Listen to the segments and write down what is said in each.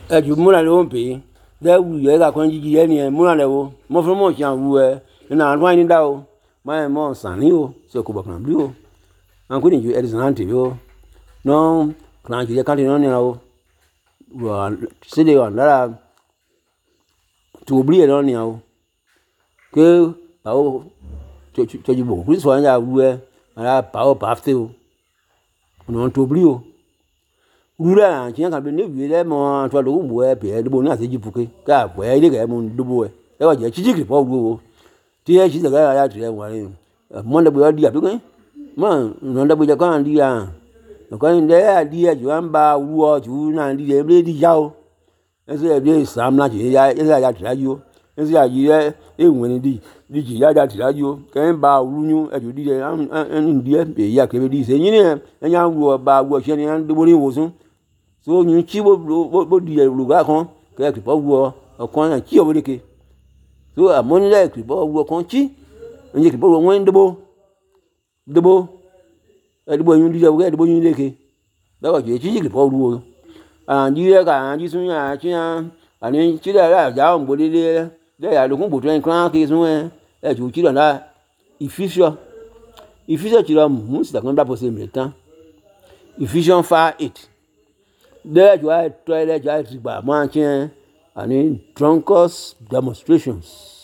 ju muna le won pe de wu ye ga kon jiji ye ni muna le wo mo fun mo chan wu na ran ni da o ma mo san ni o se ko ba kan bli o an ko ni ju exante yo no kan ji kan no ni o wa se de wa la tu bli no ni o ke ba o to ju bo ku so ya wu ala ba o ba fe o no to bli o rura ti kan be ne wi le mo to lo bu pe de bo na se ji puke ka po ile ke mo do bo e wa je chi chi po wo ti e chi ga ya ti e wa ni mo le bo di a to kan mo no le bo je kan di a ko ni de a di e ju an ba wu o ju na di e ble di ja o e se bi sam na ji ya e ya ti la ju e se ya ji e won ni di ji ya ti la ju ke n ba wu nyu e ju di e an di e be ya ke be di se yin e nya wu ba wu se ni an do bo ni wo sun so you chi bo di lu ga kan ke ki po wo ọkàn na chi o bo ke so amoni le ki bo wo kan chi nje ki bo wo won debo yun di o debo yun leke ba wa je chi ki po wo an ji le ka an ji sun ya chi an ani chi la ja o bo le ya lo kun bo tren kan ke sun e ju chi la Ephesians chi lo mu si ta kan ba po se metan Ephesians 5:8 there you are toilet you are riba manchen and drunkards demonstrations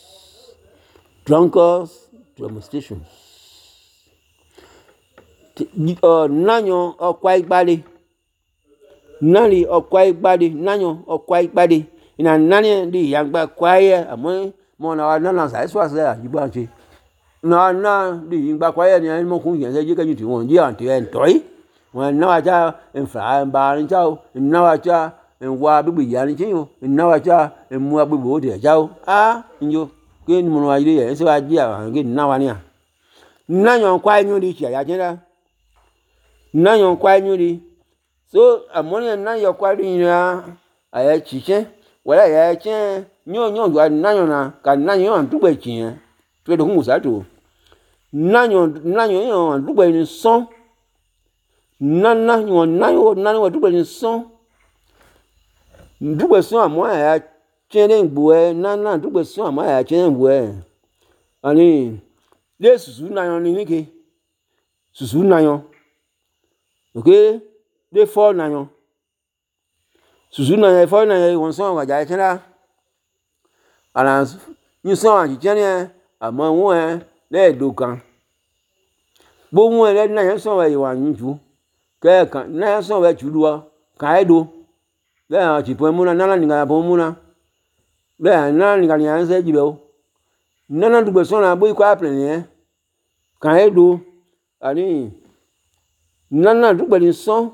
nanyo okwa igbade nani okwa igbade nanyo okwa igbade ina nani di yagba kwaye amo mo na na sa so ase ajiba nche na di yagba kwaye ni mo kun yen se je kan ti won je anti en toy wọn náwó cha nfa ba ni cha o náwó cha nwa gbegbe ya ni chin o náwó cha nmu agbegbe o de cha o njo ke ni mo wa ile ye se wa ji àwọn ke náwó ni nayon kwa nyu di cha ya chen da nayon kwa nyu di so amoni nayon kwa ni ya aya chi chen wala ya chen nyo yo nayon na ka nayon an dugbe chin to do mu sa to nayon yo an dugbe ni son nana wo dugbe ni son dugbe son amo ya chene ngbo nana dugbe son amo ya chene ngbo ani le susu nayon ni ke susu nayon okay le fo nayon susu nayon fo nayon won son wa ja chena ala ni son wa chene amo won le do kan bo won le nayon son wa wa nju ke kan na so we chuduo ka edo le a ti po mu na ni ga po mu na le na ni ga ni an se jibe o na dugbe so na bo ikwa apre ni ka edo ani na dugbe ni so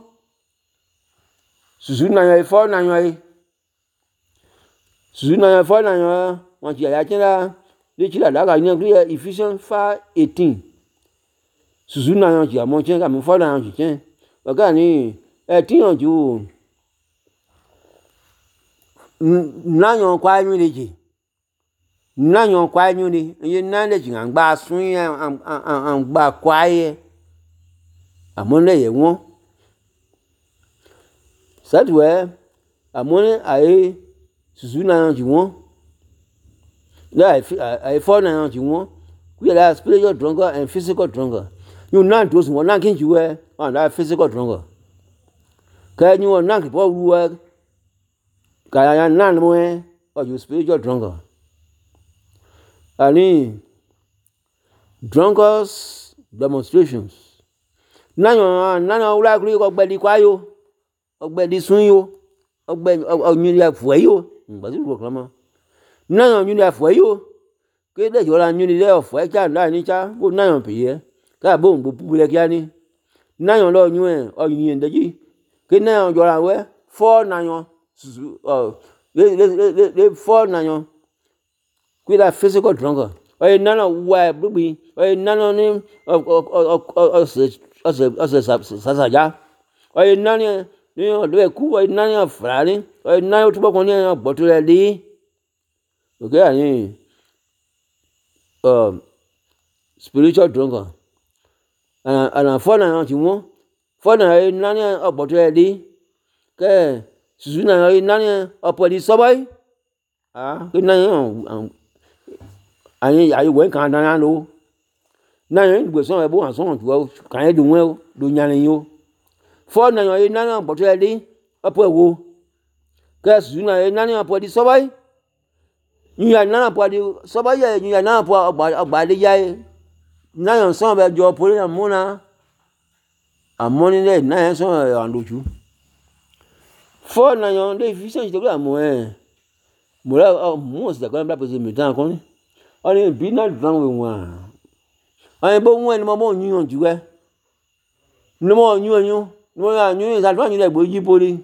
susu na yo fo na yo susu na yo fo na yo won ti ya chen la le chi la ga ni Ephesians 5:18 susu na yo ti amo chen ka mo fo na yo chen ọ̀gá ni tíyànjú náyàn kwa nyu leje náyàn kwa nyu ni ye na le jin gba sun an gba kwa ye àmọ́ le ye won sadwe àmọ́ ai susu náyàn ji won la ai for náyàn ji won we la spiritual drunkard and physical drunkard you na those won na kin ji we and that physical drunkard ka you na ki po ru ka ya na mo or you spiritual drunkard ani drunkards demonstrations nayo ula kuri ko gbe di kwa yo ogbe di sun yo ogbe oyun ya fu yo ngba ti ro kan mo nayo yun ya fu yo ke de jo la yun le ofu e cha la ni cha ko nayo pe ye ka bo ngbo bubule kia ni nayon lo yun oyin ndeji ke nayon jo la we fo nayon le fo nayon ku la physical drunkard oye nana wa bubi oye nana ni o se sasaja oye nana ni o le ku oye nana frani oye nana tubo kon ni gbo to le di okay ani spiritual drunkard ana fo nayon ti won fo na nani ogbo to le di ke susu na yo nani opo di sobai ke na yo ani ayi we kan dan lo na yo ngbe so e bo an so ju kan e do wen o do nyan yo fo na yo nani opo to di opo wo ke susu na yo nani opo di sobai you ya na opo di sobai ya you ya na opo ogba de ya na yo so be jo poli na mo na amoni le na yo so an doju fo na yo de fi se to mo mo la mo se ko bla pese mi tan kon oni bi na dran we wan ani bo won ni mo yun ju we ni mo yun mo ya yun sa dran yun le gbo yi poli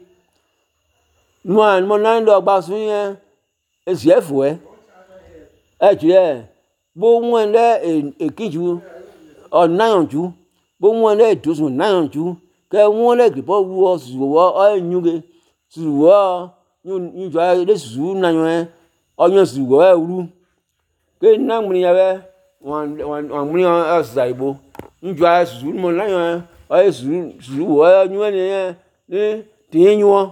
mo na ndo gba sun yen esf we je bo won le ekiju o na yan ju bo won le dosun na yan ju ke won le gripo wo su wo o yun ge su wo yun jo le su na yan oyan su wo ru ke na muni ya be wan muni asaibo yun jo su mo na yan o su wo yun ni tin yun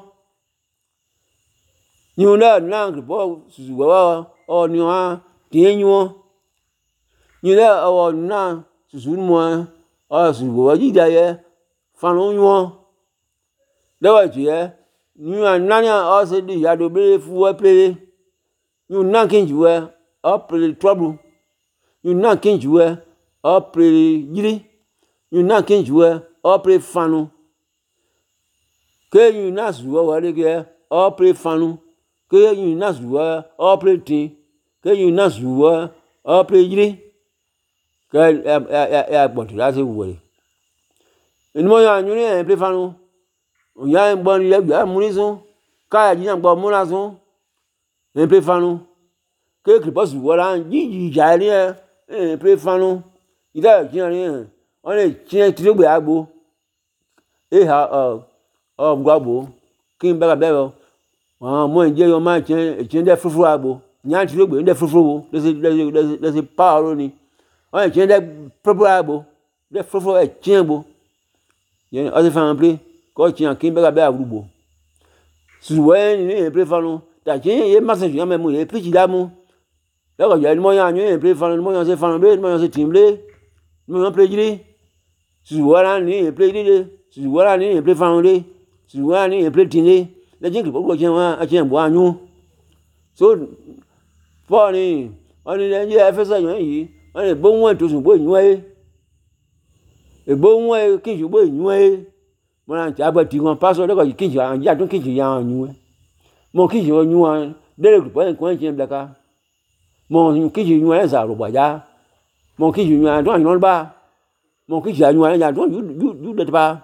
yun na gripo su wo o ni wa tin yun le o na su mo o su wo ji da ye fan yun le wa ji ye yun na ni o se di ya do be fu we play yun na kin ju we o play trouble yun na kin ju we o play yiri yun na kin ju we o play fanu ke yun na su wo wa de ke o play fanu ke yun na su wo o play tin ke yun na su wo o play yiri ke ya gbon ti la se wo re ni mo ya yun ni play fanu o ya gbon ni le gba mu ni sun ka ya ji na gbon mu la sun play fanu ke kripos wo la ji ja ni play fanu ida ji ni o le ti ti gbe agbo ha gbagbo kin ba be o mo nje yo ma ti de fufu agbo nyan ti gbe de fufu wo de se power ni o le ti de fufu agbo de fufu e ti agbo yen o se fa play ko ti an kin ba be agbo su we ni play fanu ta ti ye ma se ju me mo ye pitch da mu le ko je ni mo yan yun play fanu mo yan se fanu be mo yan se team le mo yan play jiri su we la ni play jiri su we la ni play fanu le su we la ni play team le jin ko je wa a je bo anyu so for ni oni le je efesa yan yi oni bo won to sun bo yun e bo won kin ju bo yun mo na ti agba ti kon paso le ko kin ju an ja tun kin ju yan yun mo kin ju yun an de le ko en ko en blaka mo kin ju yun en za ro gba ja mo kin ju yun an don yun ba mo kin ju yun an ja don you de ba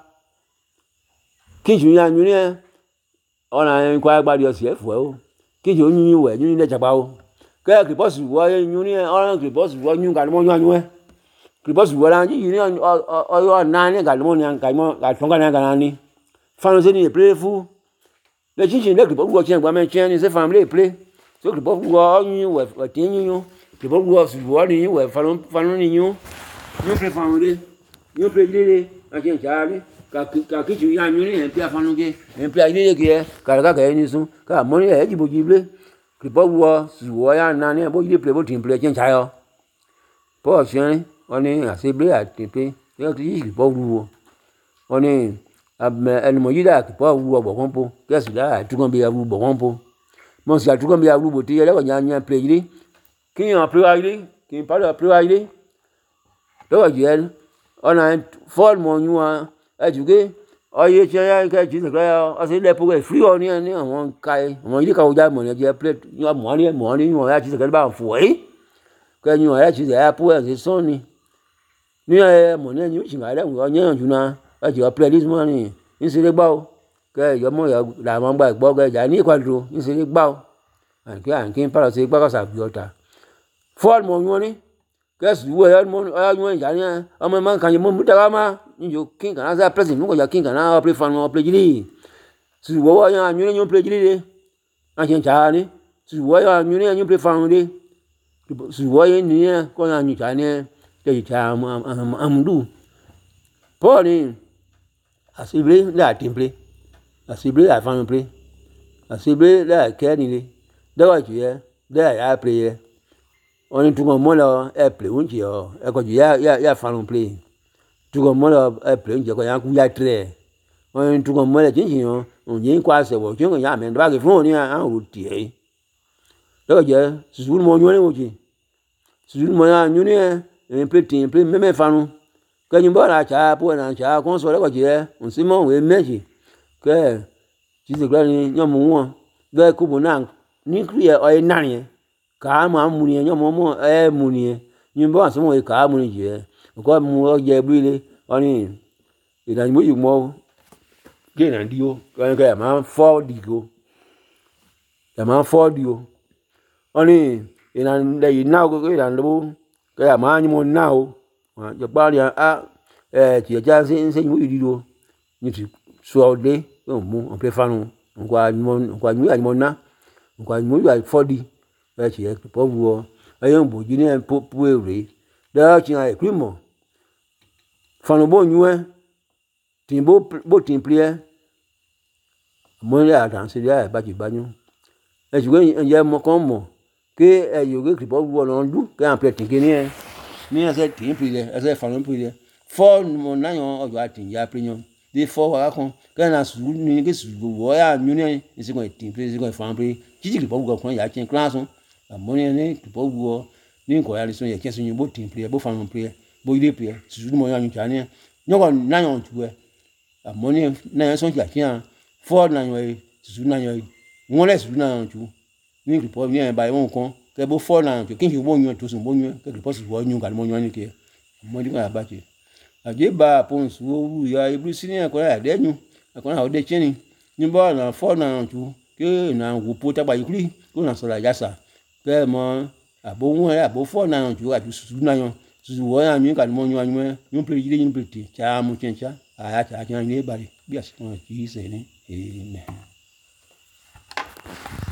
kin ju yun ni ona en ko agba di osef we o kin ju yun we yun de japa o ke kripos wo yun ni ona kripos wo yun ga mo yun kripos wo la ji ni o na ni ga mo ni an ga mo ga ton ga na ni fanu se ni playful le chinchin le kripos wo chen gba me chen ni se family play so kripos wo yun we tin yun kripos wo su wo ni we fanu ni yun play family yun play le a chen cha ni ka ki ju ya yun ni en play fanu ke en play ile ke ka ni sun ka mo ni e ji bo ji play kripos wo su wo ya na ni bo ji play bo tin play chen cha yo po chen oni aseble atepe yo ti kripos wo oni en mo yida kripos wo bo kon po ke su da tu kon bi awu bo kon po mo si atu kon bi awu bo ti ele ko nya play ile kin yan play ile kin pa do play ile lo je ona fall mo yun an ejuge oye che ya ke ji se kra o se le po free o ni àwọn kai àwọn ile ka o ja mo ni je play yan mo ni mo ya ji se ba fo ke yun ya ji se ya po e se son ni mo ni yun chi ga le wo yan ju na e ji o play this morning ni se le gba o ke yo mo ya la mo gba igbo ke ja ni kwadro ni se le gba o an kin pa se gba ka sa bi ota fall mo yun ni ke su wo ya mo yun ja ni ọmọ man kan mo mu da ma ni yo kin kan za president mo ko ya kin kan na play fan mo play jiri su wo ya yun play jiri de an chen cha ni su wo ya yun play fan de su wo ye ni ko ya ni cha ni de cha amdu po ni asible la team play asible la fan play Asibre la keni le. Dawa juye, da ya play. On est tout comme moi play un qui ya fan play. Tout comme moi play un qui ya ku ya tre. On est tout comme moi jinji on yin kwa se wo jingo ya men ba ke fun ni an ru tie. Dawa je su mo nyo le wo ji. Su mo ya nyu ni en play même fanu. Que ñu la cha po na cha kon so le je on si mo we meji. Que tu se gla ni nyo mo won. Ga ku bo na ni kriye o na ni. Ka ma mu ni nyo mo mu ni. Ñu bo so mo ka mu ni je. Ko mu o je bi le oni ina mo yu mo ge na di o ka ma fo di go. Ya ma fo di o. Oni ina le na go ina lo ka ma ni mo na o. Je parle à tu as c'est une vidéo ni tu soit de on peut faire on quoi nous à mona on quoi nous à fodi tu es pour vous et un beau dîner pour vrai d'ailleurs tu as écrit moi fan bon nous timbo beau timplier moi là dans c'est là pas du bagnon et je vois un y a mon comme moi que yo que pour vous on dou que en fait guinéen ni ase tin pile ase fan pile for mo na yon ojo atin ya plinyon de for wa kon ke na su ni ke su wo ya nyu ni ise kon tin pile ise kon fan pile jiji li bo kon ya tin class on amoni ni bo wo ni ko ya le so ye kesu ni bo tin pile bo fan pile bo ile pile su mo ya nyu cha ni nyo kon na yon tu e amoni na yon so ja kian for na yon su na yon won le su na yon tu ni ki po ni ba yon kon ke bo for na ke kin bo nyu to sun bo nyu ke po su bo nyu ga mo nyu ni ke mo di ka ba che aje ba pon su wu ya ibru sini ko ya de nyu ko na o de cheni ni bo na for na tu ke na wo po ta ba yikuri ko na so la yasa ke mo abo won ya abo for na tu aju su na yon su wo ya nyu ga mo nyu anyu nyu pe jide nyu pe ti cha mu chen cha aya cha cha ni ba ri bi asi ko ji se ni amen.